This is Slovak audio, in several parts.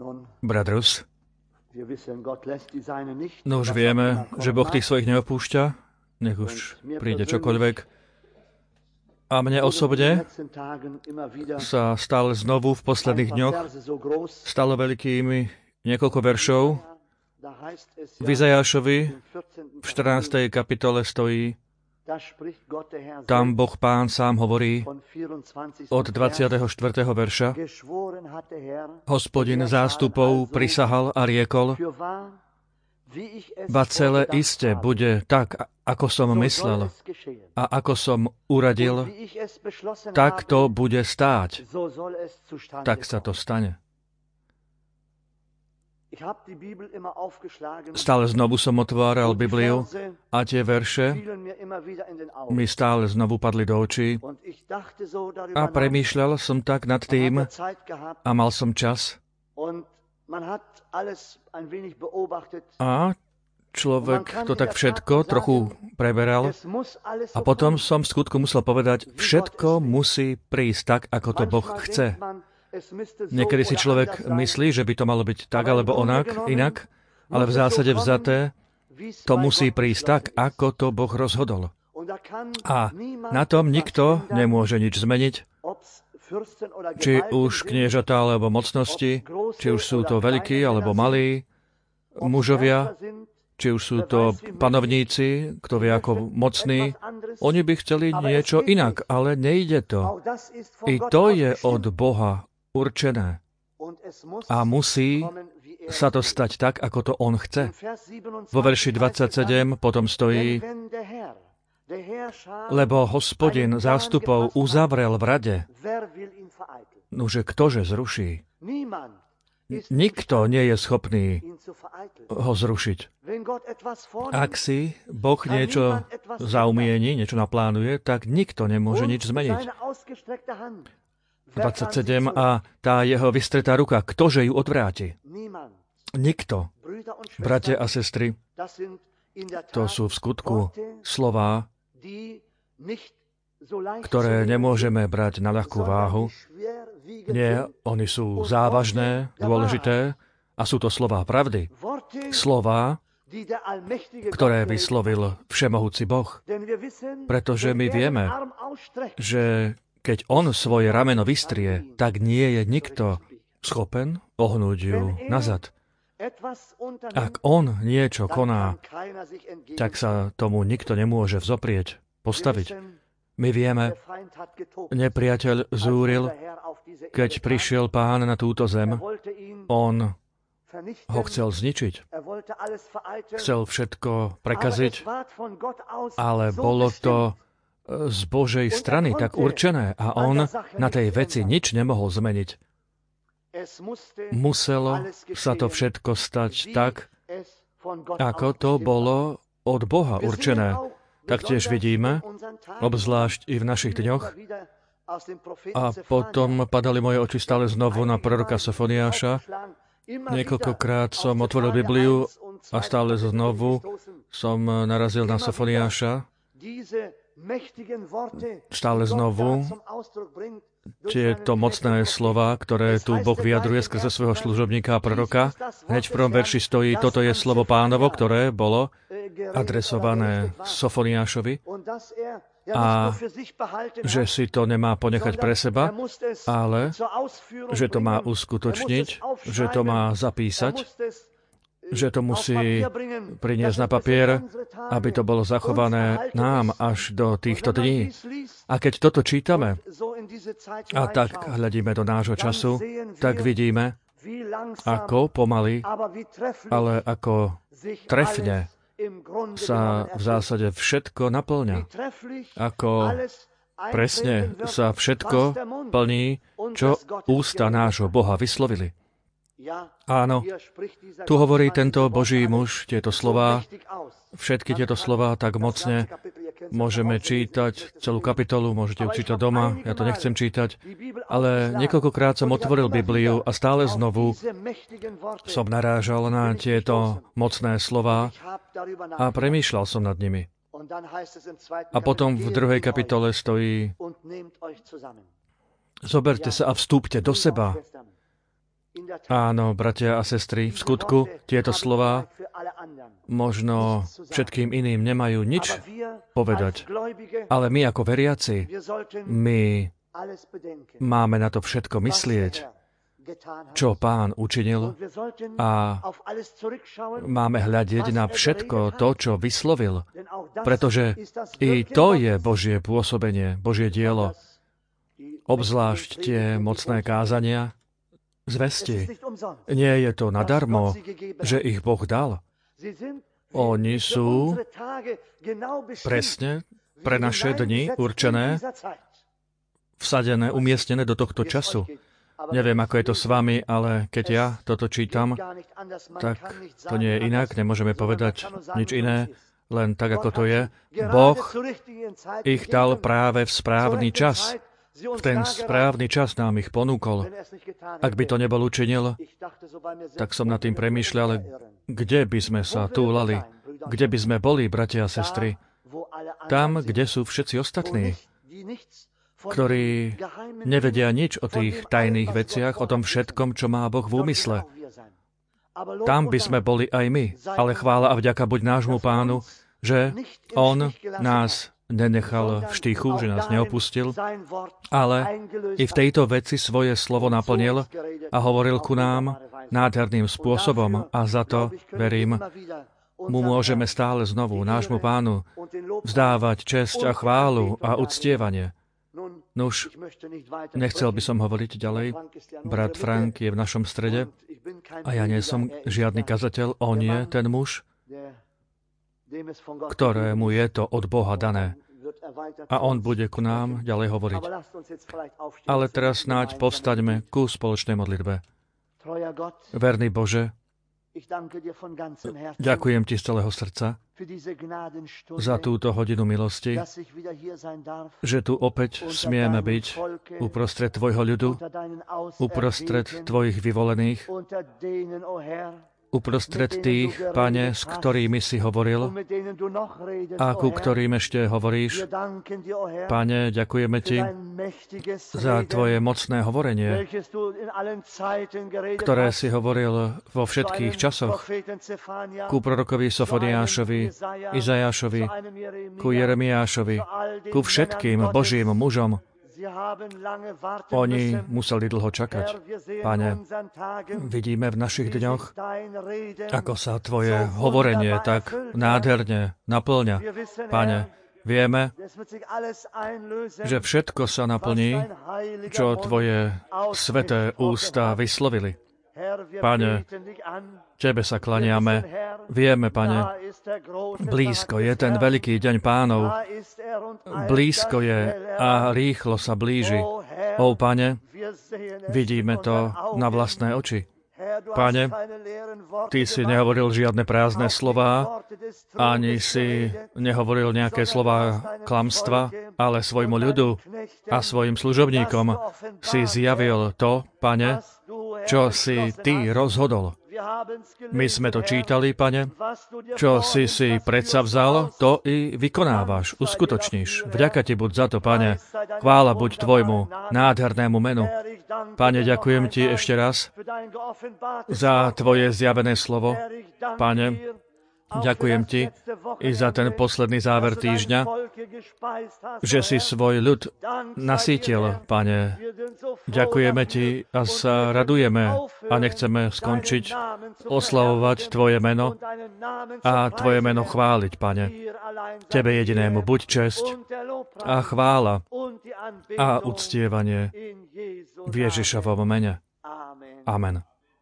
Bratrs, no už vieme, že Boh tých svojich neopúšťa, nech už príde čokoľvek. A mne osobne sa stále znovu v posledných dňoch stalo veľkými niekoľko veršov. V Izajášovi v 14. kapitole stojí, tam Boh Pán sám hovorí od 24. verša. Hospodin zástupov prisahal a riekol, ba celé iste bude tak, ako som myslel a ako som uradil, tak to bude stáť. Tak sa to stane. Stále znovu som otváral Bibliu a tie verše mi stále znovu padli do očí a premýšľal som tak nad tým a mal som čas a človek to tak všetko trochu preberal a potom som v skutku musel povedať, všetko musí prísť tak, ako to Boh chce. Niekedy si človek myslí, že by to malo byť tak alebo inak, ale v zásade vzaté to musí prísť tak, ako to Boh rozhodol. A na tom nikto nemôže nič zmeniť, či už kniežatá alebo mocnosti, či už sú to veľkí alebo malí mužovia, či už sú to panovníci, kto vie ako mocní. Oni by chceli niečo inak, ale nejde to. I to je od Boha určené. A musí sa to stať tak, ako to On chce. Vo verši 27 potom stojí, lebo Hospodin zástupov uzavrel v rade. Nože ktože zruší? Nikto nie je schopný ho zrušiť. Ak si Boh niečo zaumieni, niečo naplánuje, tak nikto nemôže nič zmeniť. 27 a tá jeho vystretá ruka, ktože ju odvráti? Nikto. Bratia a sestry, to sú v skutku slová, ktoré nemôžeme brať na ľahkú váhu. Nie, oni sú závažné, dôležité a sú to slová pravdy. Slová, ktoré vyslovil všemohúci Boh. Pretože my vieme, že keď On svoje rameno vystrie, tak nie je nikto schopen ohnúť ju nazad. Ak On niečo koná, tak sa tomu nikto nemôže vzoprieť, postaviť. My vieme, nepriateľ zúril, keď prišiel Pán na túto zem. On ho chcel zničiť. Chcel všetko prekaziť, ale bolo to z Božej strany tak určené a on na tej veci nič nemohol zmeniť. Muselo sa to všetko stať tak, ako to bolo od Boha určené. Taktiež vidíme, obzvlášť i v našich dňoch, a potom padali moje oči stále znovu na proroka Sofoniáša. Niekoľkokrát som otvoril Bibliu a stále znovu som narazil na Sofoniáša. Stále znovu tieto mocné slova, ktoré tu Boh vyjadruje skrze svojho služobníka a proroka. Hneď v prvom verši stojí, toto je slovo Pánovo, ktoré bolo adresované Sofoniášovi a že si to nemá ponechať pre seba, ale že to má uskutočniť, že to má zapísať, že to musí priniesť na papier, aby to bolo zachované nám až do týchto dní. A keď toto čítame a tak hľadíme do nášho času, tak vidíme, ako pomaly, ale ako trefne sa v zásade všetko naplňa. Ako presne sa všetko plní, čo ústa nášho Boha vyslovili. Áno, tu hovorí tento Boží muž tieto slová, všetky tieto slová tak mocne. Môžeme čítať celú kapitolu, môžete ju čítať doma, ja to nechcem čítať, ale niekoľkokrát som otvoril Bibliu a stále znovu som narážal na tieto mocné slová a premýšľal som nad nimi. A potom v 2. kapitole stojí: zoberte sa a vstúpte do seba. Áno, bratia a sestry, v skutku tieto slová možno všetkým iným nemajú nič povedať, ale my ako veriaci, my máme na to všetko myslieť, čo Pán učinil, a máme hľadiť na všetko to, čo vyslovil, pretože i to je Božie pôsobenie, Božie dielo, obzvlášť tie mocné kázania, zvesti. Nie je to nadarmo, že ich Boh dal. Oni sú presne pre naše dni určené, vsadené, umiestnené do tohto času. Neviem, ako je to s vami, ale keď ja toto čítam, tak to nie je inak, nemôžeme povedať nič iné, len tak, ako to je. Boh ich dal práve v správny čas. V ten správny čas nám ich ponúkol. Ak by to nebol učinil, tak som nad tým premýšľal, kde by sme sa túlali, kde by sme boli, bratia a sestry. Tam, kde sú všetci ostatní, ktorí nevedia nič o tých tajných veciach, o tom všetkom, čo má Boh v úmysle. Tam by sme boli aj my, ale chvála a vďaka buď nášmu Pánu, že On nás nenechal v štychu, že nás neopustil, ale i v tejto veci svoje slovo naplnil a hovoril ku nám nádherným spôsobom, a za to, verím, mu môžeme stále znovu, nášmu Pánu, vzdávať česť a chválu a uctievanie. Nuž, nechcel by som hovoriť ďalej. Brat Frank je v našom strede a ja nie som žiadny kazateľ. On je ten muž, ktorému je to od Boha dané. A on bude ku nám ďalej hovoriť. Ale teraz snáď povstaňme ku spoločnej modlitbe. Verný Bože, ďakujem Ti z celého srdca za túto hodinu milosti, že tu opäť smieme byť uprostred Tvojho ľudu, uprostred Tvojich vyvolených, uprostred tých, Pane, s ktorými si hovoril a ku ktorým ešte hovoríš. Pane, ďakujeme Ti za Tvoje mocné hovorenie, ktoré si hovoril vo všetkých časoch, ku prorokovi Sofoniášovi, Izajášovi, ku Jeremiášovi, ku všetkým Božím mužom. Oni museli dlho čakať. Pane, vidíme v našich dňoch, ako sa Tvoje hovorenie tak nádherne naplňa. Pane, vieme, že všetko sa naplní, čo Tvoje sveté ústa vyslovili. Pane, Tebe sa klaniame. Vieme, Pane, blízko je ten veľký deň Pánov. Blízko je a rýchlo sa blíži. Ó, Pane, vidíme to na vlastné oči. Pane, Ty si nehovoril žiadne prázdne slová, ani si nehovoril nejaké slová klamstva, ale svojmu ľudu a svojim služobníkom si zjavil to, Pane, čo si Ty rozhodol. My sme to čítali, Pane, čo si predsavzal, to i vykonávaš, uskutočníš. Vďaka Ti buď za to, Pane. Chvála buď Tvojmu nádhernému menu. Pane, ďakujem Ti ešte raz za Tvoje zjavené slovo. Pane, ďakujem Ti i za ten posledný záver týždňa, že si svoj ľud nasýtil, Pane. Ďakujeme Ti a sa radujeme a nechceme skončiť oslavovať Tvoje meno a Tvoje meno chváliť, Pane. Tebe jedinému buď česť a chvála a uctievanie v Ježišovom mene. Amen.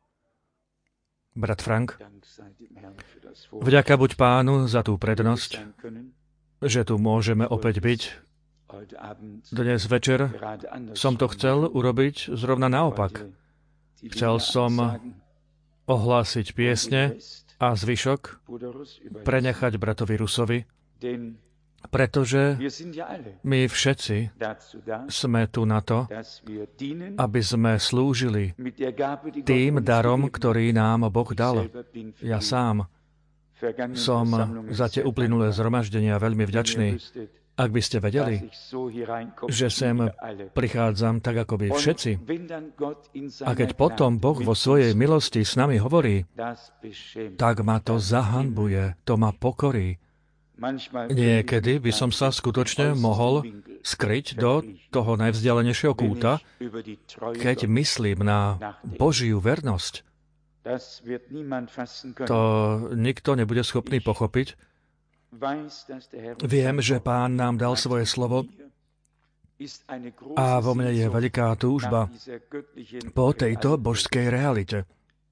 Brat Frank, vďaka buď Pánu za tú prednosť, že tu môžeme opäť byť. Dnes večer som to chcel urobiť zrovna naopak. Chcel som ohlásiť piesne a zvyšok prenechať bratovi Rusovi, pretože my všetci sme tu na to, aby sme slúžili tým darom, ktorý nám Boh dal. Ja sám som za tie uplynulé zhromaždenia veľmi vďačný. Ak by ste vedeli, že sem prichádzam tak ako vy všetci, a keď potom Boh vo svojej milosti s nami hovorí, tak ma to zahanbuje, to ma pokorí. Niekedy by som sa skutočne mohol skryť do toho najvzdialenejšieho kúta, keď myslím na Božiu vernosť. To nikto nebude schopný pochopiť. Viem, že Pán nám dal svoje slovo a vo mne je veľká túžba po tejto božskej realite.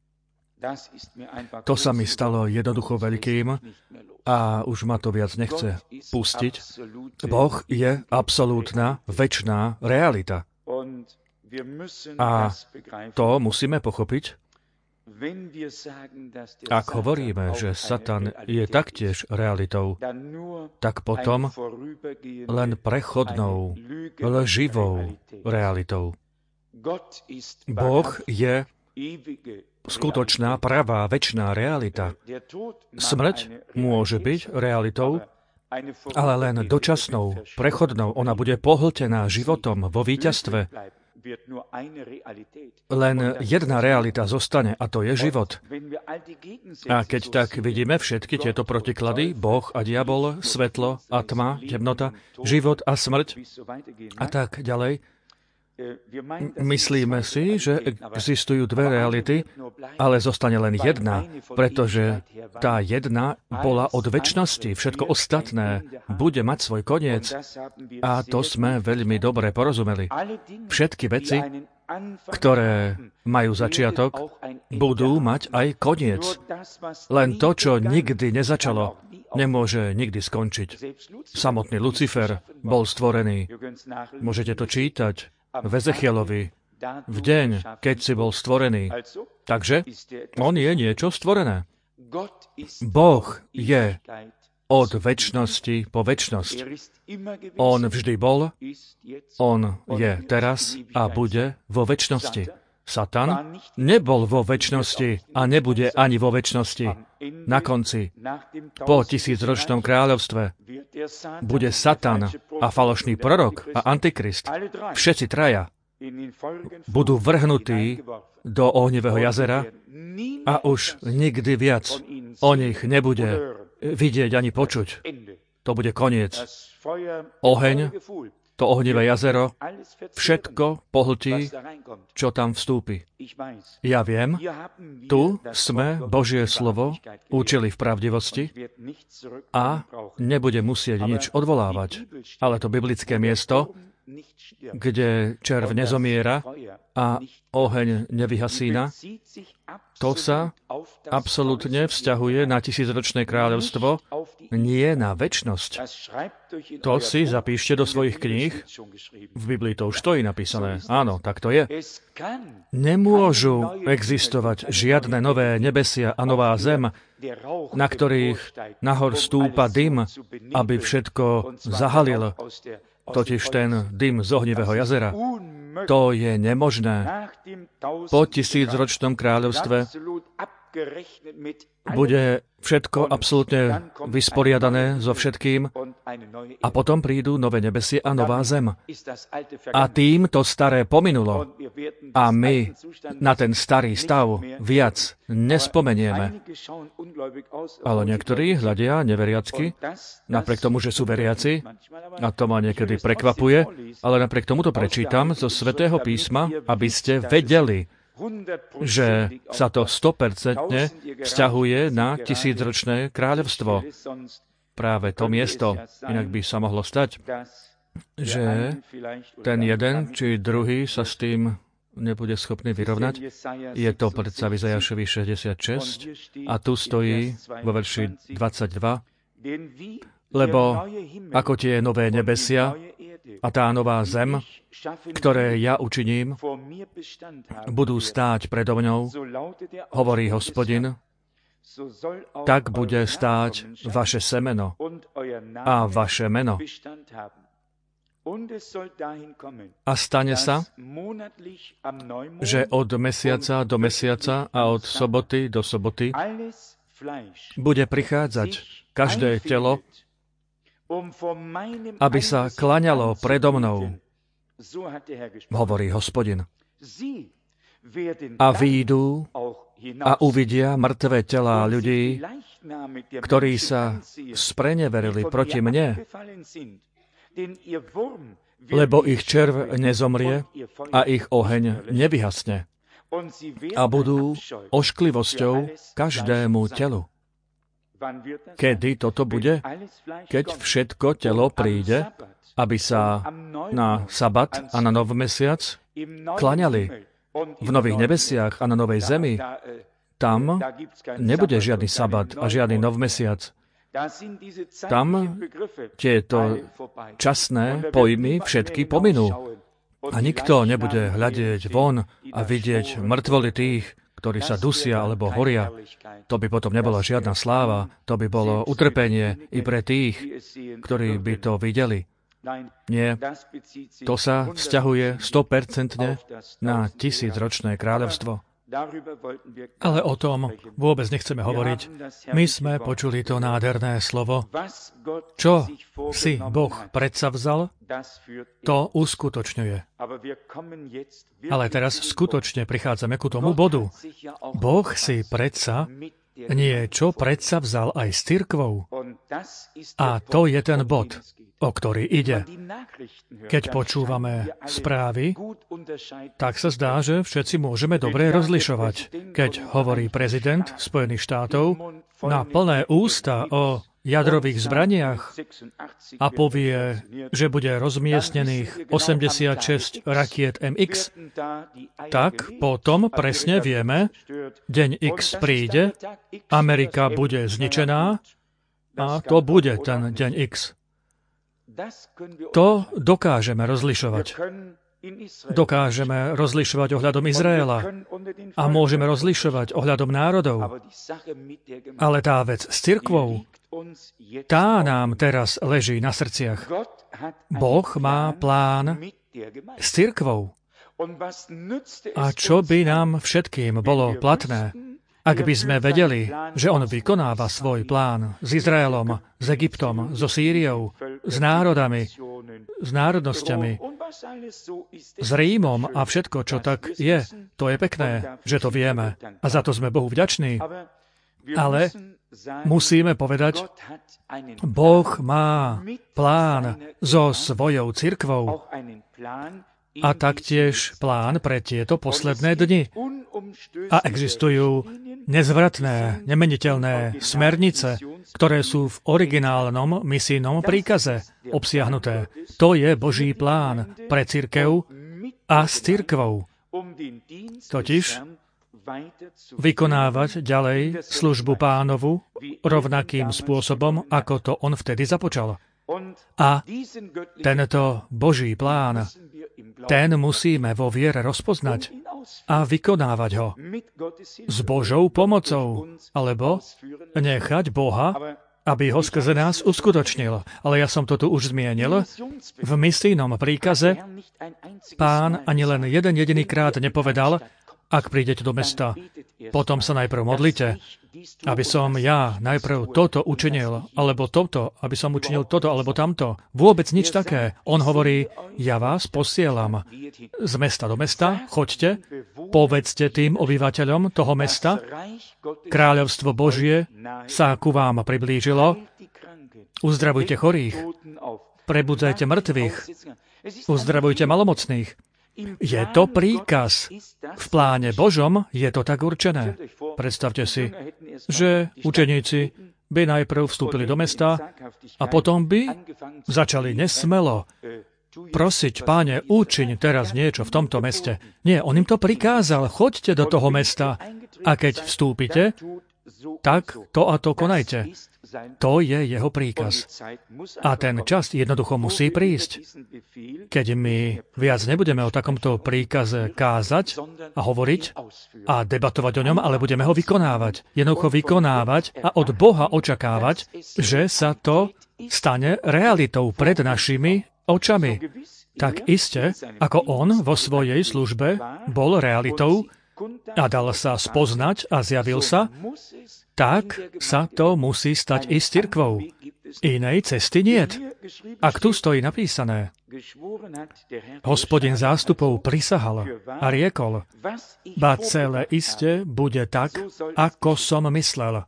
To sa mi stalo jednoducho veľkým a už ma to viac nechce pustiť. Boh je absolútna, večná realita. A to musíme pochopiť. Ak hovoríme, že Satan je taktiež realitou, tak potom len prechodnou, lživou realitou. Boh je skutočná, pravá, večná realita. Smrť môže byť realitou, ale len dočasnou, prechodnou. Ona bude pohltená životom vo víťazstve. Len jedna realita zostane, a to je život. A keď tak vidíme všetky tieto protiklady, Boh a diabol, svetlo a tma, temnota, život a smrť a tak ďalej, myslíme si, že existujú dve reality, ale zostane len jedna, pretože tá jedna bola od večnosti. Všetko ostatné bude mať svoj koniec. A to sme veľmi dobre porozumeli. Všetky veci, ktoré majú začiatok, budú mať aj koniec. Len to, čo nikdy nezačalo, nemôže nikdy skončiť. Samotný Lucifer bol stvorený. Môžete to čítať v Ezechielovi, v deň, keď si bol stvorený. Takže on je niečo stvorené. Boh je od večnosti po večnosť. On vždy bol, on je teraz a bude vo večnosti. Satan nebol vo večnosti a nebude ani vo večnosti. Na konci, po 1000-ročnom kráľovstve, bude Satan a falošný prorok a antikrist, všetci traja, budú vrhnutí do ohnivého jazera a už nikdy viac o nich nebude vidieť ani počuť. To bude koniec. Oheň, to ohnivé jazero, všetko pohltí, čo tam vstúpi. Ja viem, tu sme Božie slovo učili v pravdivosti a nebude musieť nič odvolávať. Ale to biblické miesto, kde červ nezomiera a oheň nevyhasína, to sa absolútne vzťahuje na 1000-ročné kráľovstvo, nie na večnosť. To si zapíšte do svojich kníh. V Biblii to už stojí napísané. Áno, tak to je. Nemôžu existovať žiadne nové nebesia a nová zem, na ktorých nahor stúpa dym, aby všetko zahalil. Totiž ten dym z ohnivého jazera. To je nemožné. Po 1000-ročnom kráľovstve bude všetko absolútne vysporiadané so všetkým a potom prídu nové nebesie a nová zem. A tým to staré pominulo a my na ten starý stav viac nespomenieme. Ale niektorí hľadia neveriacky, napriek tomu, že sú veriaci, a to ma niekedy prekvapuje, ale napriek tomu to prečítam zo Svätého písma, aby ste vedeli, že sa to 100% vzťahuje na 1000-ročné kráľovstvo. Práve to miesto, inak by sa mohlo stať, že ten jeden či druhý sa s tým nebude schopný vyrovnať. Je to predsa v Izajašovi 66 a tu stojí vo verši 22, lebo ako tie nové nebesia a tá nová zem, ktoré ja učiním, budú stáť predo mňou, hovorí Hospodin, tak bude stáť vaše semeno a vaše meno. A stane sa, že od mesiaca do mesiaca a od soboty do soboty bude prichádzať každé telo aby sa klaňalo predo mnou, hovorí Hospodin. A výjdu a uvidia mŕtve telá ľudí, ktorí sa spreneverili proti mne, lebo ich červ nezomrie a ich oheň nevyhasne a budú ošklivosťou každému telu. Kedy toto bude? Keď všetko telo príde, aby sa na sabat a na novmesiac klaňali v nových nebesiach a na novej zemi. Tam nebude žiadny sabat a žiadny novmesiac. Tam tieto časné pojmy všetky pominú. A nikto nebude hľadieť von a vidieť mŕtvoly tých, ktorí sa dusia alebo horia. To by potom nebola žiadna sláva, to by bolo utrpenie i pre tých, ktorí by to videli. Nie, to sa vzťahuje 100% na 1000-ročné kráľovstvo. Ale o tom vôbec nechceme hovoriť. My sme počuli to nádherné slovo. Čo si Boh predsavzal, to uskutočňuje. Ale teraz skutočne prichádzame ku tomu bodu. Boh si predsa niečo predsavzal aj s cirkvou. A to je ten bod, o ktorý ide. Keď počúvame správy, tak sa zdá, že všetci môžeme dobre rozlišovať. Keď hovorí prezident Spojených štátov na plné ústa o jadrových zbraniach a povie, že bude rozmiestnených 86 rakiet MX, tak potom presne vieme, deň X príde, Amerika bude zničená a to bude ten deň X. To dokážeme rozlišovať. Dokážeme rozlišovať ohľadom Izraela a môžeme rozlišovať ohľadom národov. Ale tá vec s cirkvou, tá nám teraz leží na srdciach. Boh má plán s cirkvou. A čo by nám všetkým bolo platné, ak by sme vedeli, že on vykonáva svoj plán s Izraelom, s Egyptom, so Sýriou, s národami, s národnosťami, s Rímom a všetko, čo tak je, to je pekné, že to vieme. A za to sme Bohu vďační. Ale musíme povedať, Boh má plán so svojou cirkvou a taktiež plán pre tieto posledné dni. A existujú nezvratné, nemeniteľné smernice, ktoré sú v originálnom misijnom príkaze obsiahnuté. To je Boží plán pre cirkev a s cirkvou. Totiž vykonávať ďalej službu Pánovu rovnakým spôsobom, ako to on vtedy započal. A tento Boží plán, ten musíme vo viere rozpoznať a vykonávať ho s Božou pomocou, alebo nechať Boha, aby ho skrze nás uskutočnil. Ale ja som to tu už zmienil. V misijnom príkaze Pán ani len jeden jediný krát nepovedal, ak prídete do mesta, potom sa najprv modlite, aby som ja najprv toto učinil, alebo toto, aby som učinil toto, alebo tamto. Vôbec nič také. On hovorí, ja vás posielam z mesta do mesta, choďte, povedzte tým obyvateľom toho mesta, kráľovstvo Božie sa ku vám priblížilo, uzdravujte chorých, prebudzajte mŕtvych, uzdravujte malomocných. Je to príkaz. V pláne Božom je to tak určené. Predstavte si, že učeníci by najprv vstúpili do mesta a potom by začali nesmelo prosiť, Páne, učiň teraz niečo v tomto meste. Nie, on im to prikázal, choďte do toho mesta a keď vstúpite, tak to a to konajte. To je jeho príkaz. A ten čas jednoducho musí prísť. Keď my viac nebudeme o takomto príkaze kázať a hovoriť a debatovať o ňom, ale budeme ho vykonávať. Jednoducho vykonávať a od Boha očakávať, že sa to stane realitou pred našimi očami. Tak iste, ako on vo svojej službe bol realitou a dal sa spoznať a zjavil sa, tak sa to musí stať i s cirkvou. Inej cesty niet. Ak tu stojí napísané, Hospodin zástupov prisahal a riekol, ba celé iste bude tak, ako som myslel.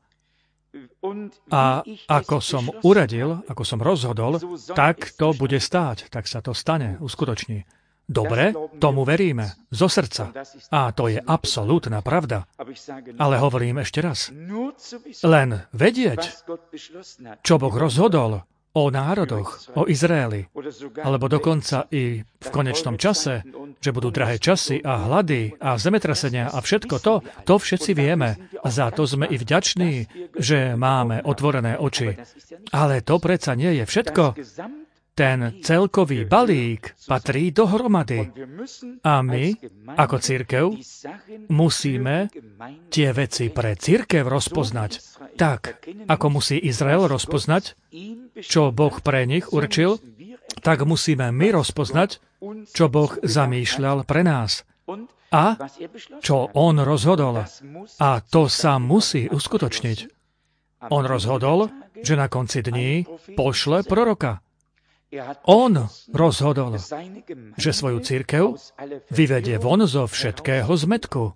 A ako som uradil, ako som rozhodol, tak to bude stáť, tak sa to stane, uskutoční. Dobre, tomu veríme, zo srdca. A to je absolútna pravda. Ale hovorím ešte raz. Len vedieť, čo Boh rozhodol o národoch, o Izraeli, alebo dokonca i v konečnom čase, že budú drahé časy a hlady a zemetrasenia a všetko to všetci vieme. A za to sme i vďační, že máme otvorené oči. Ale to predsa nie je všetko. Ten celkový balík patrí dohromady. A my, ako cirkev, musíme tie veci pre cirkev rozpoznať tak, ako musí Izrael rozpoznať, čo Boh pre nich určil, tak musíme my rozpoznať, čo Boh zamýšľal pre nás. A čo On rozhodol. A to sa musí uskutočniť. On rozhodol, že na konci dní pošle proroka. On rozhodol, že svoju cirkev vyvedie von zo všetkého zmätku.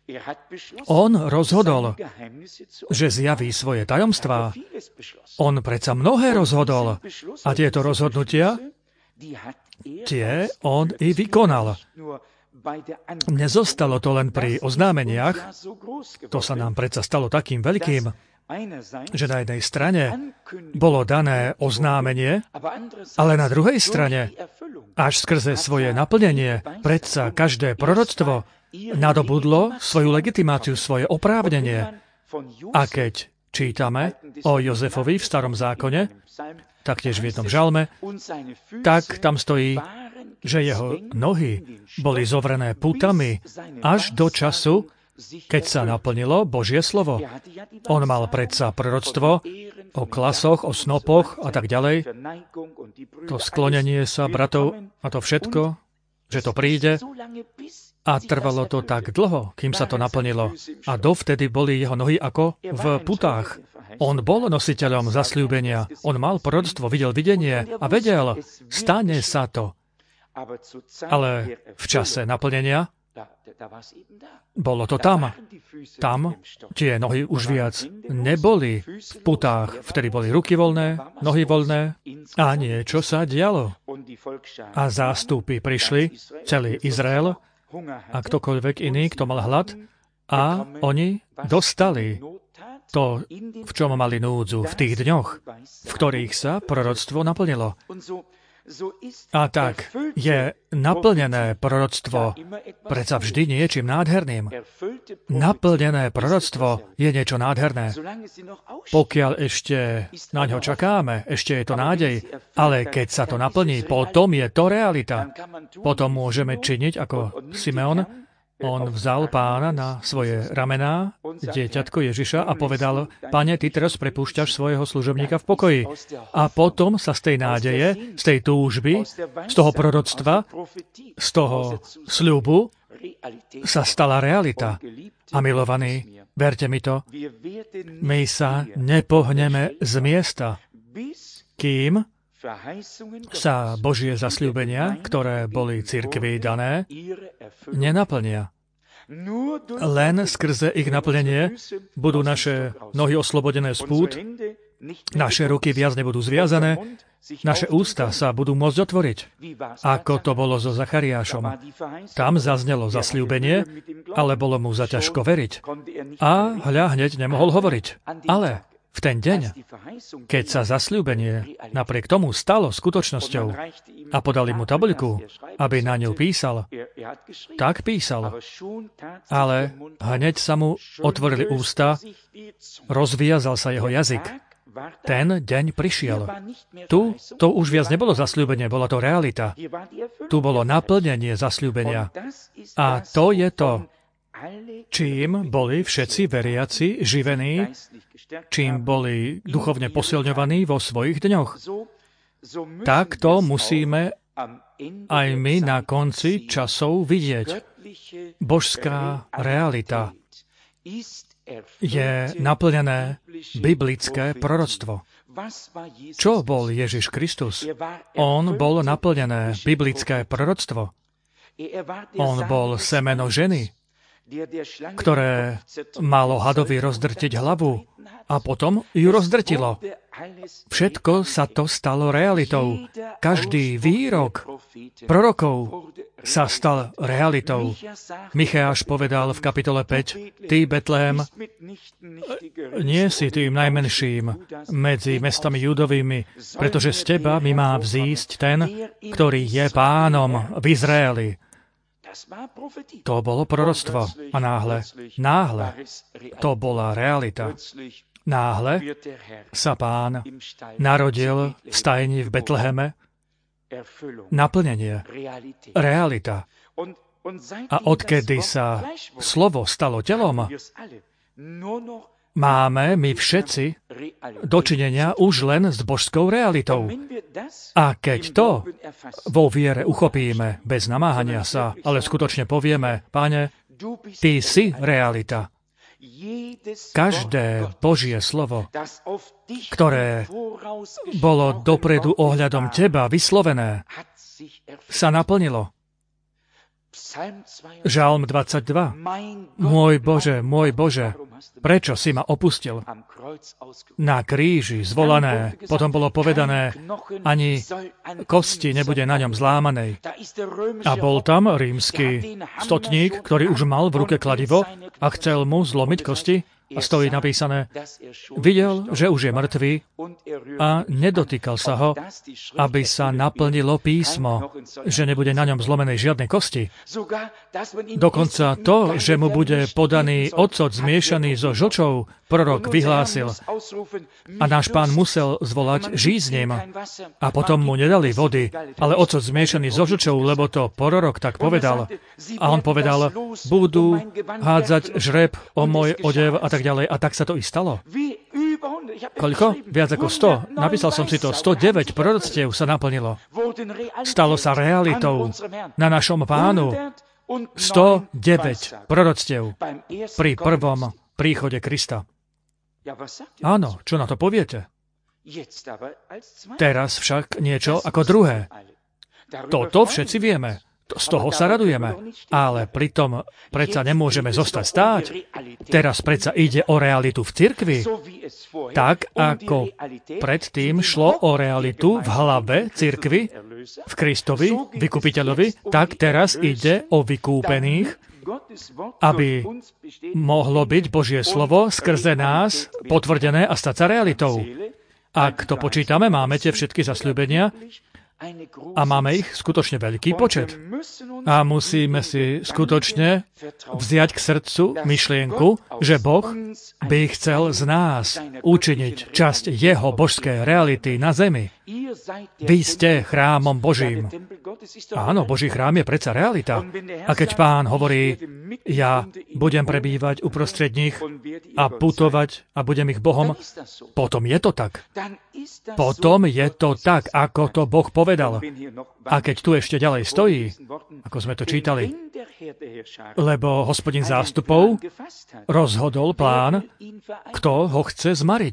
On rozhodol, že zjaví svoje tajomstvá. On predsa mnohé rozhodol. A tieto rozhodnutia, tie on i vykonal. Nezostalo to len pri oznámeniach, to sa nám predsa stalo takým veľkým, že na jednej strane bolo dané oznámenie, ale na druhej strane, až skrze svoje naplnenie, predsa každé proroctvo nadobudlo svoju legitimáciu, svoje oprávnenie. A keď čítame o Jozefovi v Starom zákone, taktiež v jednom žalme, tak tam stojí, že jeho nohy boli zovrené pútami až do času, keď sa naplnilo Božie slovo. On mal predsa proroctvo o klasoch, o snopoch a tak ďalej. To sklonenie sa bratov a to všetko, že to príde. A trvalo to tak dlho, kým sa to naplnilo. A dovtedy boli jeho nohy ako v putách. On bol nositeľom zasľúbenia. On mal proroctvo, videl videnie a vedel, stane sa to. Ale v čase naplnenia bolo to tam. Tam tie nohy už viac neboli v putách. Vtedy boli ruky voľné, nohy voľné a niečo sa dialo. A zástupy prišli, celý Izrael a ktokoľvek iný, kto mal hlad, a oni dostali to, v čom mali núdzu v tých dňoch, v ktorých sa proroctvo naplnilo. A tak je naplnené proroctvo predsa vždy niečím nádherným. Naplnené proroctvo je niečo nádherné. Pokiaľ ešte na ňo čakáme, ešte je to nádej, ale keď sa to naplní, potom je to realita. Potom môžeme činiť ako Simeon. On vzal Pána na svoje ramená, dieťatko Ježiša, a povedal, Pane, ty teraz prepúšťaš svojho služobníka v pokoji. A potom sa z tej nádeje, z tej túžby, z toho proroctva, z toho sľubu sa stala realita. A milovaní, verte mi to, my sa nepohneme z miesta, kým sa Božie zasľúbenia, ktoré boli cirkvi dané, nenaplnia. Len skrze ich naplnenie budú naše nohy oslobodené z pút, naše ruky viac nebudú zviazané, naše ústa sa budú môcť otvoriť. Ako to bolo so Zachariášom. Tam zaznelo zasľúbenie, ale bolo mu zaťažko veriť. A hľa hneď nemohol hovoriť. Ale v ten deň, keď sa zasľúbenie napriek tomu stalo skutočnosťou a podali mu tabuľku, aby na ňu písal, tak písal. Ale hneď sa mu otvorili ústa, rozviazal sa jeho jazyk. Ten deň prišiel. Tu to už viac nebolo zasľúbenie, bola to realita. Tu bolo naplnenie zasľúbenia. A to je to, čím boli všetci veriaci živení, čím boli duchovne posilňovaní vo svojich dňoch. Takto musíme aj my na konci časov vidieť. Božská realita je naplnené biblické proroctvo. Čo bol Ježiš Kristus? On bol naplnené biblické proroctvo. On bol semeno ženy, ktoré malo hadovi rozdrtiť hlavu a potom ju rozdrtilo. Všetko sa to stalo realitou. Každý výrok prorokov sa stal realitou. Micheáš povedal v kapitole 5, ty, Betlehem, nie si tým najmenším medzi mestami Judovými, pretože z teba mi má vzísť ten, ktorý je pánom v Izraeli. To bolo proroctvo a náhle, to bola realita. Náhle sa Pán narodil v stajni v Betleheme. Naplnenie, realita. A odkedy sa slovo stalo telom, máme my všetci dočinenia už len s božskou realitou. A keď to vo viere uchopíme, bez namáhania sa, ale skutočne povieme, Pane, ty si realita. Každé Božie slovo, ktoré bolo dopredu ohľadom teba vyslovené, sa naplnilo. Žalm 22. Môj Bože, prečo si ma opustil? Na kríži zvolané, potom bolo povedané, ani kosti nebude na ňom zlámanej. A bol tam rímsky stotník, ktorý už mal v ruke kladivo a chcel mu zlomiť kosti. A stojí napísané, videl, že už je mŕtvý a nedotýkal sa ho, aby sa naplnilo písmo, že nebude na ňom zlomenej žiadnej kosti. Dokonca to, že mu bude podaný ocot zmiešaný so žlčou, prorok vyhlásil. A náš Pán musel zvolať žízním. A potom mu nedali vody, ale ocot zmiešaný so žlčou, lebo to prorok tak povedal. A on povedal, budú hádzať žreb o môj odev a tak ďalej. A tak sa to i stalo. Koľko? Viac ako 100. Napísal som si to. 109 proroctiev sa naplnilo. Stalo sa realitou na našom Pánu. 109 proroctiev pri prvom príchode Krista. Áno, čo na to poviete? Teraz však niečo ako druhé. Toto všetci vieme. Z toho sa radujeme. Ale pritom predsa nemôžeme zostať stáť. Teraz predsa ide o realitu v cirkvi. Tak, ako predtým šlo o realitu v hlave cirkvi, v Kristovi, vykupiteľovi, tak teraz ide o vykúpených, aby mohlo byť Božie slovo skrze nás potvrdené a stať sa realitou. Ak to počítame, máme tie všetky zasľúbenia, a máme ich skutočne veľký počet. A musíme si skutočne vziať k srdcu myšlienku, že Boh by chcel z nás učiniť časť jeho božskej reality na zemi. Vy ste chrámom Božím. Áno, Boží chrám je predsa realita. A keď Pán hovorí, ja budem prebývať uprostred nich a putovať a budem ich Bohom, potom je to tak. Potom je to tak, ako to Boh povedal. A keď tu ešte ďalej stojí, ako sme to čítali, lebo Hospodin zástupov rozhodol plán, kto ho chce zmariť.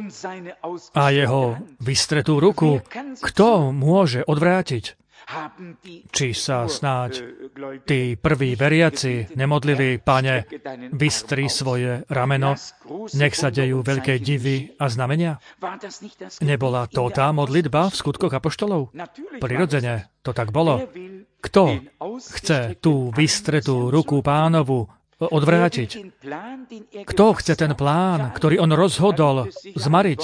A jeho vystretú ruku, kto môže odvrátiť? Či sa snáď tí prví veriaci nemodlili, Pane, vystri svoje rameno, nech sa dejú veľké divy a znamenia? Nebola to tá modlitba v skutkoch apoštolov? Prirodzene, to tak bolo. Kto chce tú vystretú ruku Pánovu odvrátiť? Kto chce ten plán, ktorý on rozhodol zmariť?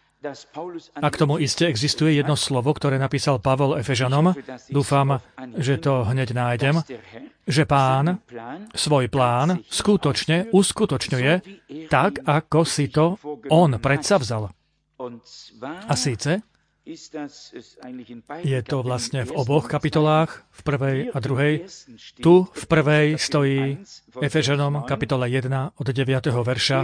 A k tomu iste existuje jedno slovo, ktoré napísal Pavol Efežanom. Dúfam, že to hneď nájdem. Že Pán svoj plán skutočne uskutočňuje tak, ako si to on predsavzal. A síce je to vlastne v oboch kapitolách, v prvej a druhej. Tu v prvej stojí Efežanom kapitola 1 od 9. verša.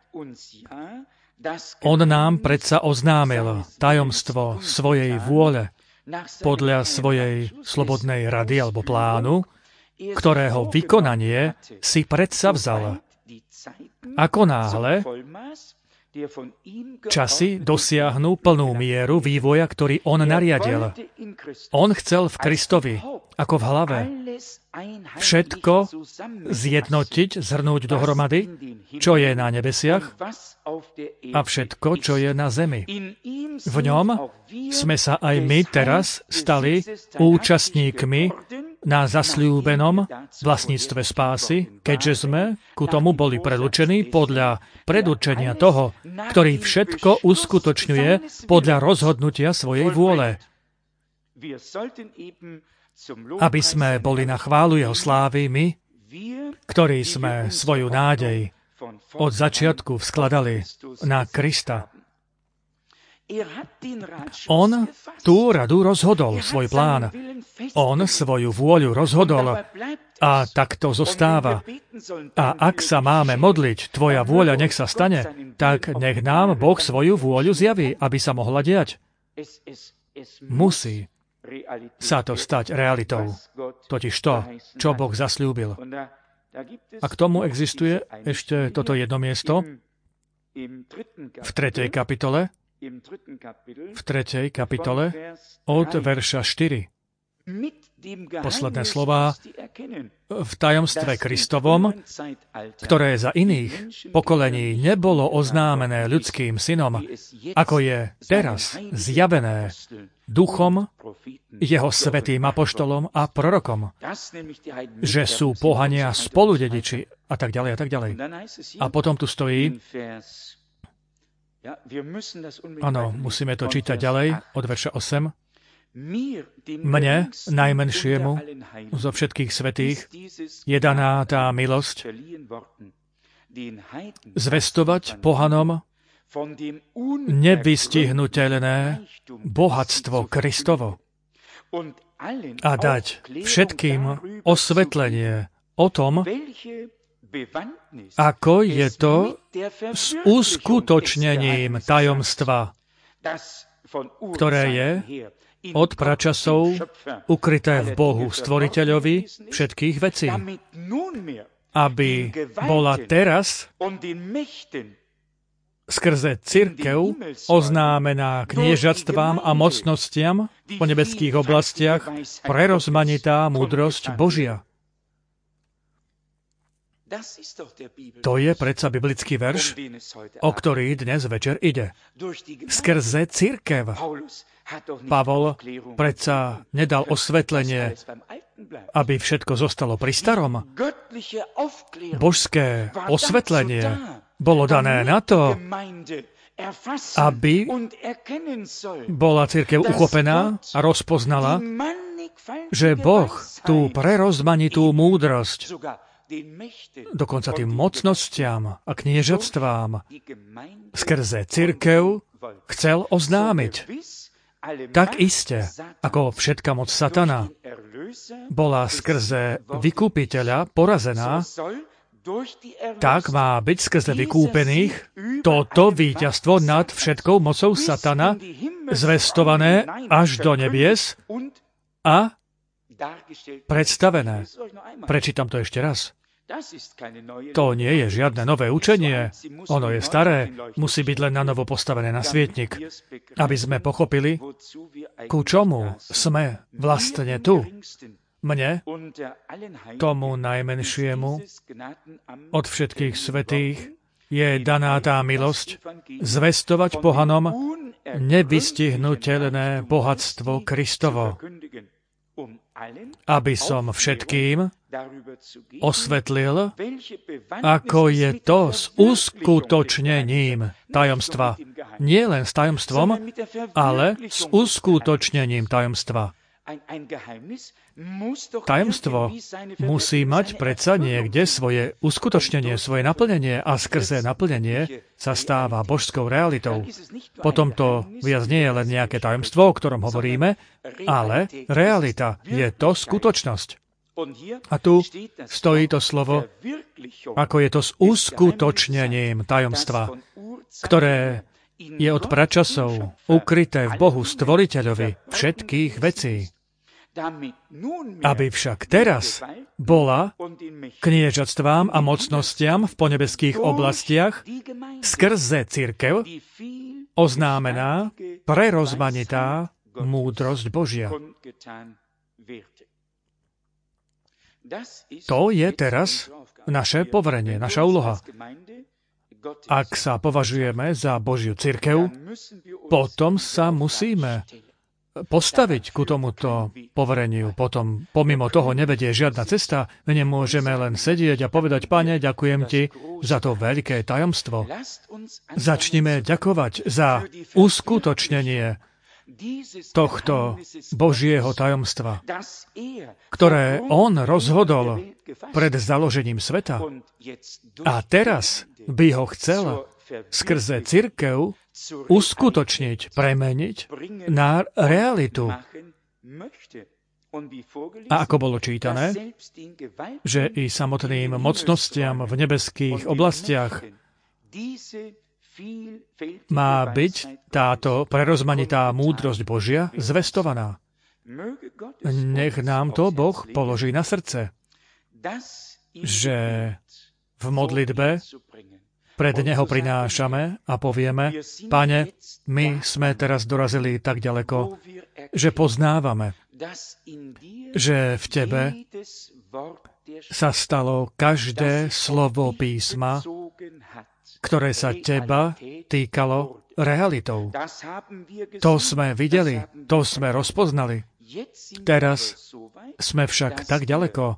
On nám predsa oznámil tajomstvo svojej vôle podľa svojej slobodnej rady alebo plánu, ktorého vykonanie si predsavzal. Ako náhle časy dosiahnu plnú mieru vývoja, ktorý on nariadil. On chcel v Kristovi, ako v hlave, všetko zjednotiť, zhrnúť dohromady, čo je na nebesiach a všetko, čo je na zemi. V ňom sme sa aj my teraz stali účastníkmi na zasľúbenom vlastníctve spásy, keďže sme ku tomu boli predurčení podľa predurčenia toho, ktorý všetko uskutočňuje podľa rozhodnutia svojej vôle. Aby sme boli na chválu jeho slávy my, ktorí sme svoju nádej od začiatku vskladali na Krista. On tú radu rozhodol, svoj plán. On svoju vôľu rozhodol a takto zostáva. A ak sa máme modliť, tvoja vôľa nech sa stane, tak nech nám Boh svoju vôľu zjaví, aby sa mohla diať. Musí sa to stať realitou. Totiž to, čo Boh zasľúbil. A k tomu existuje ešte toto jedno miesto v 3. kapitole, od verša 4. Posledné slová v tajomstve Kristovom, ktoré za iných pokolení nebolo oznámené ľudským synom, ako je teraz zjavené duchom, jeho svätým apoštolom a prorokom, že sú pohania spoludediči a tak ďalej a tak ďalej. A potom tu stojí, áno, musíme to čítať ďalej, od verša 8. Mne, najmenšiemu zo všetkých svätých, je daná tá milosť zvestovať pohanom nevystihnuteľné bohatstvo Kristovo a dať všetkým osvetlenie o tom, ako je to s uskutočnením tajomstva, ktoré je od pračasov ukryté v Bohu Stvoriteľovi všetkých vecí, aby bola teraz skrze cirkev oznámená kniežatstvám a mocnostiam po nebeských oblastiach prerozmanitá múdrosť Božia. To je predsa biblický verš, o ktorý dnes večer ide. Skrze cirkev. Pavol predsa nedal osvetlenie, aby všetko zostalo pri starom. Božské osvetlenie bolo dané na to, aby bola cirkev uchopená a rozpoznala, že Boh tú prerozmanitú múdrosť dokonca tým mocnostiam a kniežatstvám skrze cirkev chcel oznámiť. Tak iste, ako všetka moc satana bola skrze vykúpiteľa porazená, tak má byť skrze vykúpených toto víťazstvo nad všetkou mocou satana zvestované až do nebies a predstavené. Prečítam to ešte raz. To nie je žiadne nové učenie. Ono je staré, musí byť len nanovo postavené na svietnik, aby sme pochopili, ku čomu sme vlastne tu. Mne, tomu najmenšiemu od všetkých svätých, je daná tá milosť zvestovať pohanom nevystihnuteľné bohatstvo Kristovo, aby som všetkým osvetlil, ako je to s uskutočnením tajomstva. Nie len s tajomstvom, ale s uskutočnením tajomstva. Tajomstvo musí mať predsa niekde svoje uskutočnenie, svoje naplnenie a skrze naplnenie sa stáva božskou realitou. Potom to viac nie je len nejaké tajomstvo, o ktorom hovoríme, ale realita je to skutočnosť. A tu stojí to slovo, ako je to s uskutočnením tajomstva, ktoré je od pračasov ukryté v Bohu Stvoriteľovi všetkých vecí. aby však teraz bola kniežatstvám a mocnostiam v ponebeských oblastiach skrze cirkev oznámená prerozmanitá múdrosť Božia. To je teraz naše poverenie, naša úloha. Ak sa považujeme za Božiu cirkev, potom sa musíme postaviť ku tomuto povereniu. Potom, pomimo toho, nevedie žiadna cesta, my nemôžeme len sedieť a povedať, Pane, ďakujem Ti za to veľké tajomstvo. Začnime ďakovať za uskutočnenie tohto Božieho tajomstva, ktoré On rozhodol pred založením sveta. A teraz by ho chcel skrze cirkev uskutočniť, premeniť na realitu. A ako bolo čítané, že i samotným mocnostiam v nebeských oblastiach má byť táto prerozmanitá múdrosť Božia zvestovaná. Nech nám to Boh položí na srdce, že v modlitbe pred Neho prinášame a povieme, Pane, my sme teraz dorazili tak ďaleko, že poznávame, že v Tebe sa stalo každé slovo písma, ktoré sa Teba týkalo realitou. To sme videli, to sme rozpoznali. Teraz sme však tak ďaleko,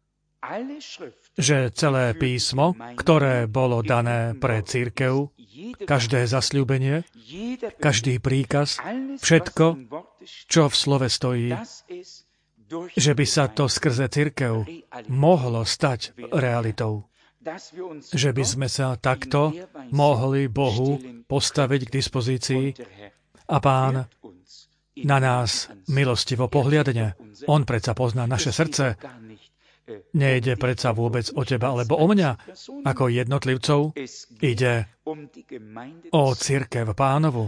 že celé písmo, ktoré bolo dané pre cirkev, každé zasľúbenie, každý príkaz, všetko, čo v slove stojí, že by sa to skrze cirkev mohlo stať realitou. Že by sme sa takto mohli Bohu postaviť k dispozícii a Pán na nás milostivo pohliadne. On predsa pozná naše srdce. Nejde predsa vôbec o teba alebo o mňa ako jednotlivcov. Ide o cirkev Pánovu.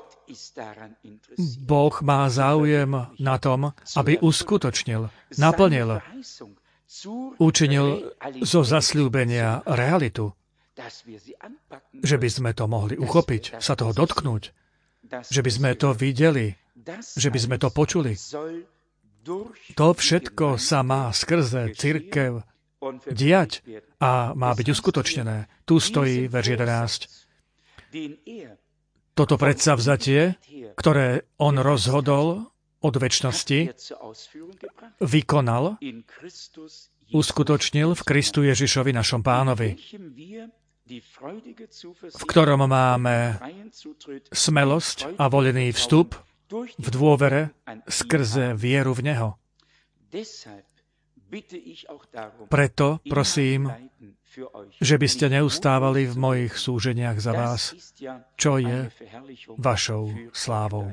Boh má záujem na tom, aby uskutočnil, naplnil, učinil zo zasľúbenia realitu, že by sme to mohli uchopiť, sa toho dotknúť, že by sme to videli, že by sme to počuli. To všetko sa má skrze cirkev diať a má byť uskutočnené. Tu stojí verš 11. Toto predsavzatie, ktoré on rozhodol od večnosti, vykonal, uskutočnil v Kristu Ježišovi našom Pánovi, v ktorom máme smelosť a voľný vstup v dôvere skrze vieru v Neho. Preto prosím, že by ste neustávali v mojich súženiach za vás, čo je vašou slávou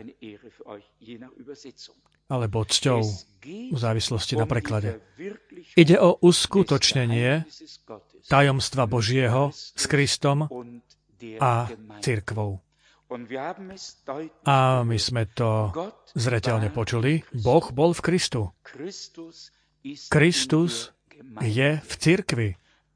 alebo cťou v závislosti na preklade. Ide o uskutočnenie tajomstva Božieho s Kristom a cirkvou. A my sme to zreteľne počuli. Boh bol v Kristu. Kristus je v cirkvi.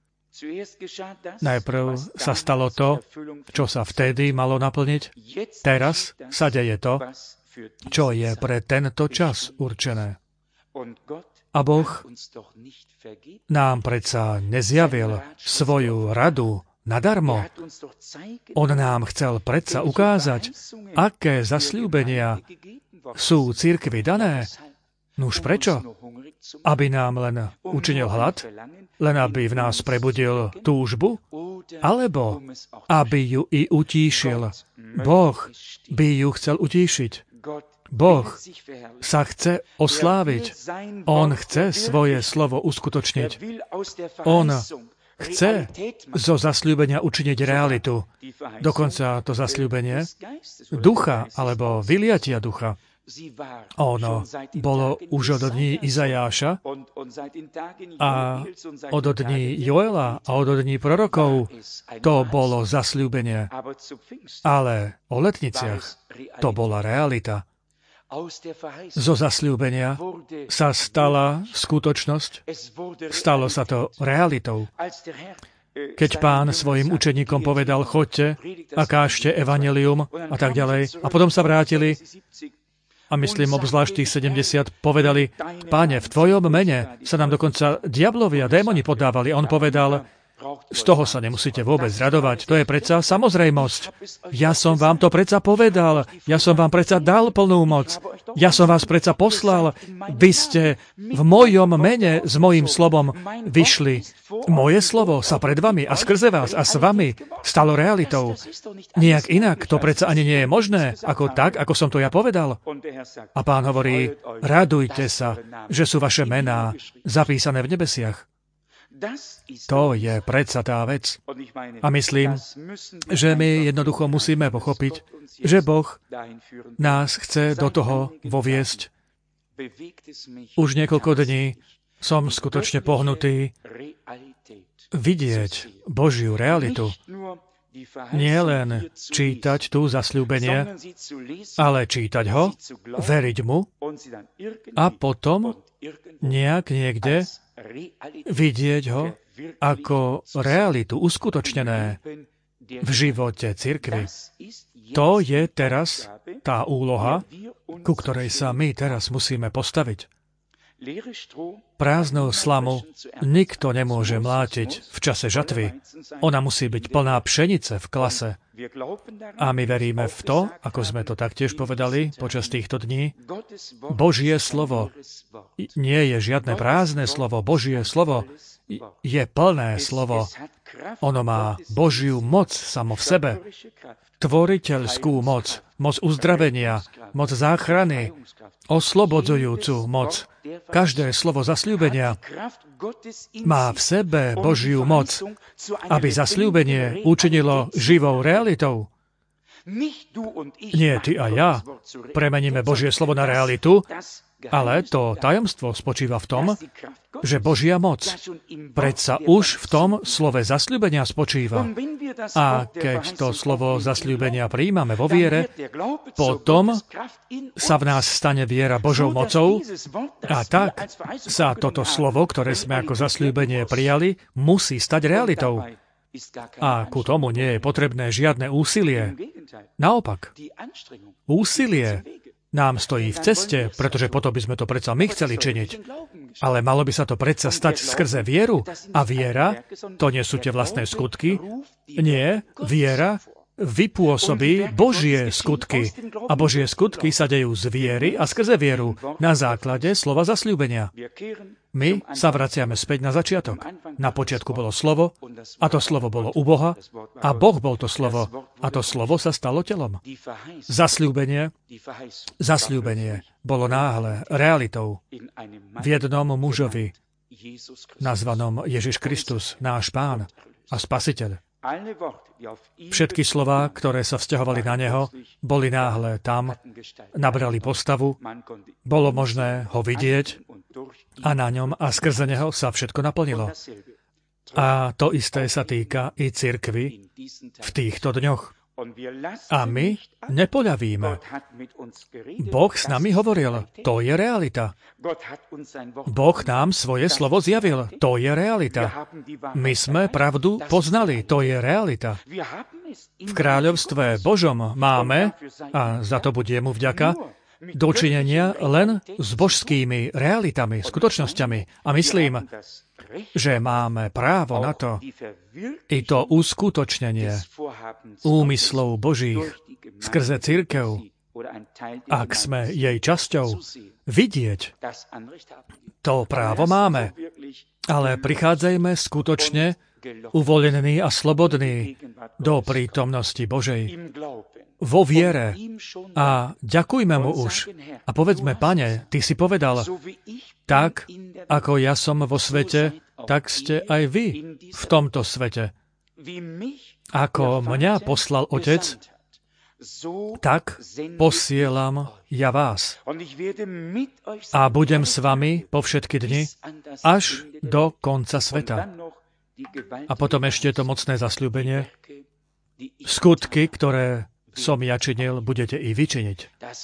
Najprv sa stalo to, čo sa vtedy malo naplniť. Teraz sa deje to, čo je pre tento čas určené. A Boh nám predsa nezjavil svoju radu nadarmo. On nám chcel predsa ukázať, aké zasľúbenia sú cirkvi dané. Nuž prečo? Aby nám len učinil hlad? Len aby v nás prebudil túžbu? Alebo aby ju i utíšil? Boh by ju chcel utíšiť. Boh sa chce osláviť. On chce svoje slovo uskutočniť. On chce zo zasľúbenia učiniť realitu. Dokonca to zasľúbenie ducha alebo vyliatia ducha. Ono bolo už od dní Izajáša a od dní Joela a od dní prorokov to bolo zasľúbenie. Ale o letniciach to bola realita. Zo zasľúbenia sa stala skutočnosť, stalo sa to realitou. Keď Pán svojim učeníkom povedal, choďte a kážte evanjelium a tak ďalej, a potom sa vrátili, a myslím, obzvlášť tých 70 povedali, Páne, v tvojom mene sa nám dokonca diablovi a démoni podávali. A on povedal, z toho sa nemusíte vôbec radovať. To je predsa samozrejmosť. Ja som vám to predsa povedal. Ja som vám predsa dal plnú moc. Ja som vás predsa poslal. Vy ste v mojom mene s mojím slovom vyšli. Moje slovo sa pred vami a skrze vás a s vami stalo realitou. Nijak inak to predsa ani nie je možné, ako tak, ako som to ja povedal. A Pán hovorí, radujte sa, že sú vaše mená zapísané v nebesiach. To je predsa tá vec. A myslím, že my jednoducho musíme pochopiť, že Boh nás chce do toho voviesť. Už niekoľko dní som skutočne pohnutý vidieť Božiu realitu. Nie len čítať tu zasľúbenie, ale čítať ho, veriť mu a potom nejak niekde vidieť ho ako realitu uskutočnené v živote cirkvi. To je teraz tá úloha, ku ktorej sa my teraz musíme postaviť. Prázdnu slamu nikto nemôže mlátiť v čase žatvy. Ona musí byť plná pšenice v klase. A my veríme v to, ako sme to taktiež povedali počas týchto dní, Božie slovo nie je žiadne prázdne slovo. Božie slovo je plné slovo. Ono má Božiu moc samo v sebe. Tvoriteľskú moc, moc uzdravenia, moc záchrany, oslobodzujúcu moc. Každé slovo zasľúbenia má v sebe Božiu moc, aby zasľúbenie učinilo živou realitou. Nie ty a ja premeníme Božie slovo na realitu, ale to tajomstvo spočíva v tom, že Božia moc predsa už v tom slove zasľúbenia spočíva. A keď to slovo zasľúbenia prijímame vo viere, potom sa v nás stane viera Božou mocou a tak sa toto slovo, ktoré sme ako zasľúbenie prijali, musí stať realitou. A ku tomu nie je potrebné žiadne úsilie. Naopak, úsilie nám stojí v ceste, pretože potom by sme to predsa my chceli činiť. Ale malo by sa to predsa stať skrze vieru. A viera, to nie sú tie vlastné skutky. Nie, viera vypôsobí Božie skutky. A Božie skutky sa dejú z viery a skrze vieru na základe slova zasľúbenia. My sa vraciame späť na začiatok. Na počiatku bolo slovo a to slovo bolo u Boha a Boh bol to slovo a to slovo sa stalo telom. Zasľúbenie bolo náhle realitou v jednom mužovi, nazvanom Ježiš Kristus, náš Pán a Spasiteľ. Všetky slová, ktoré sa vzťahovali na neho, boli náhle tam, nabrali postavu, bolo možné ho vidieť a na ňom a skrze neho sa všetko naplnilo. A to isté sa týka i cirkvi v týchto dňoch. A my nepoľavíme. Boh s nami hovoril, to je realita. Boh nám svoje slovo zjavil, to je realita. My sme pravdu poznali, to je realita. V kráľovstve Božom máme, a za to bude mu vďaka, dočinenia len s božskými realitami, skutočnosťami. A myslím, že máme právo na to, i to uskutočnenie úmyslov Božích skrze cirkev, ak sme jej časťou, vidieť. To právo máme, ale prichádzajme skutočne uvoľnení a slobodní do prítomnosti Božej. Vo viere a ďakujme mu už. A povedzme, Pane, ty si povedal, tak ako ja som vo svete, tak ste aj vy v tomto svete. Ako mňa poslal Otec, tak posielam ja vás. A budem s vami po všetky dni až do konca sveta. A potom ešte to mocné zasľúbenie, skutky, ktoré som ja činil, budete i vy činiť.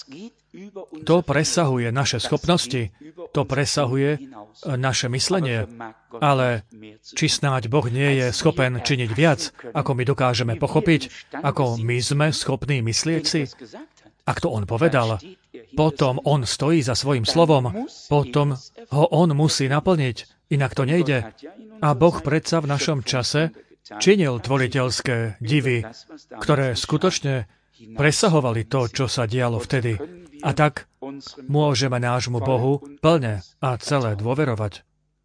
To presahuje naše schopnosti, to presahuje naše myslenie, ale či snáď Boh nie je schopen činiť viac, ako my dokážeme pochopiť, ako my sme schopní myslieť si? Ak to on povedal, potom on stojí za svojím slovom, potom ho on musí naplniť, inak to nejde. A Boh predsa v našom čase činil tvoriteľské divy, ktoré skutočne presahovali to, čo sa dialo vtedy. A tak môžeme nášmu Bohu plne a celé dôverovať.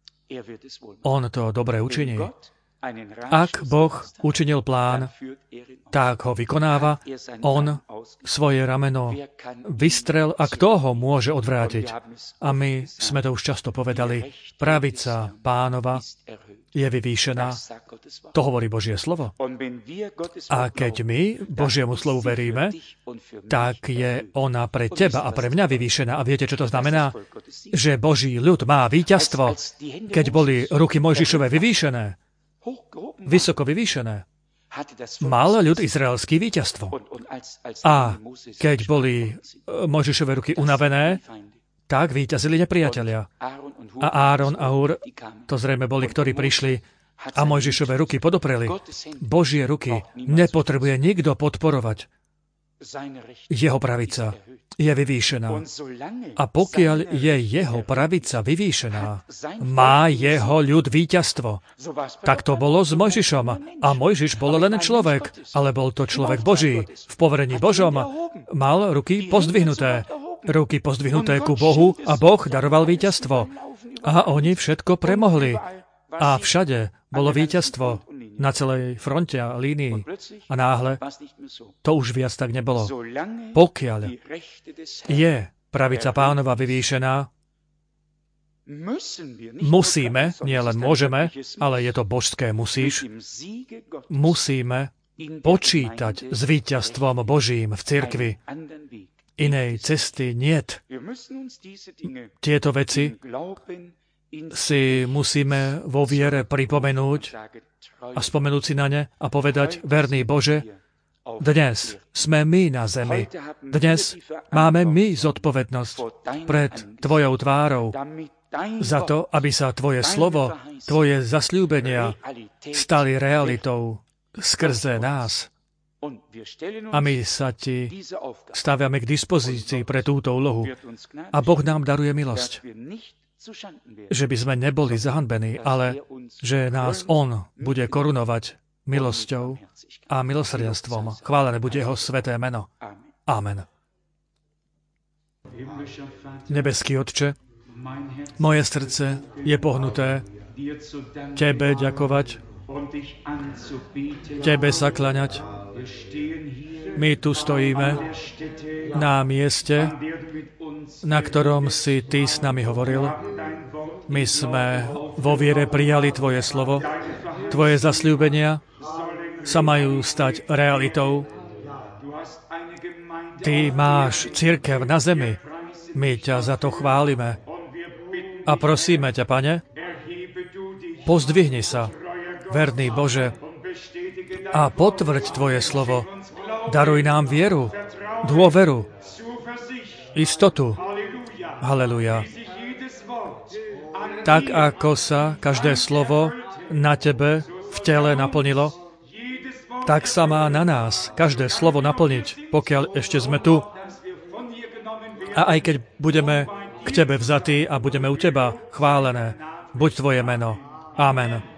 On to dobre učiní. Ak Boh učinil plán, tak ho vykonáva, on svoje rameno vystrel a kto ho môže odvrátiť? A my sme to už často povedali, pravica Pánova je vyvýšená. To hovorí Božie slovo. A keď my Božiemu slovu veríme, tak je ona pre teba a pre mňa vyvýšená. A viete, čo to znamená? Že Boží ľud má víťazstvo, keď boli ruky Mojžišove vyvýšené, vysoko vyvýšené. Mal ľud izraelský víťazstvo. A keď boli Mojžišove ruky unavené, tak víťazili nepriatelia. A Áron a Húr, to zrejme boli, ktorí prišli a Mojžišove ruky podopreli. Božie ruky nepotrebuje nikto podporovať. Jeho pravica je vyvýšená. A pokiaľ je jeho pravica vyvýšená, má jeho ľud víťazstvo. Tak to bolo s Mojžišom. A Mojžiš bol len človek, ale bol to človek Boží. V poverení Božom mal ruky pozdvihnuté. Ruky pozdvihnuté ku Bohu a Boh daroval víťazstvo. A oni všetko premohli. A všade bolo víťazstvo na celej fronte a línii. A náhle to už viac tak nebolo. Pokiaľ je pravica Pánova vyvýšená, musíme, nie len môžeme, ale je to božské musíš, musíme počítať s víťazstvom Božím v cirkvi. Inej cesty niet. Tieto veci si musíme vo viere pripomenúť a spomenúť si na ne a povedať, verný Bože, dnes sme my na zemi. Dnes máme my zodpovednosť pred Tvojou tvárou za to, aby sa Tvoje slovo, Tvoje zasľúbenia stali realitou skrze nás. A my sa Ti staviame k dispozícii pre túto úlohu. A Boh nám daruje milosť. Že by sme neboli zahanbení, ale že nás On bude korunovať milosťou a milosrdenstvom. Chválené bude Jeho sväté meno. Amen. Nebeský Otče, moje srdce je pohnuté Tebe ďakovať, Tebe sa kľaňať. My tu stojíme na mieste, na ktorom si Ty s nami hovoril. My sme vo viere prijali Tvoje slovo. Tvoje zasľúbenia sa majú stať realitou. Ty máš cirkev na zemi. My ťa za to chválime. A prosíme ťa, Pane, pozdvihni sa, verný Bože, a potvrď Tvoje slovo. Daruj nám vieru, dôveru, istotu. Haleluja. Tak, ako sa každé slovo na Tebe v tele naplnilo, tak sa má na nás každé slovo naplniť, pokiaľ ešte sme tu. A aj keď budeme k Tebe vzatí a budeme u Teba chválené, buď Tvoje meno. Amen.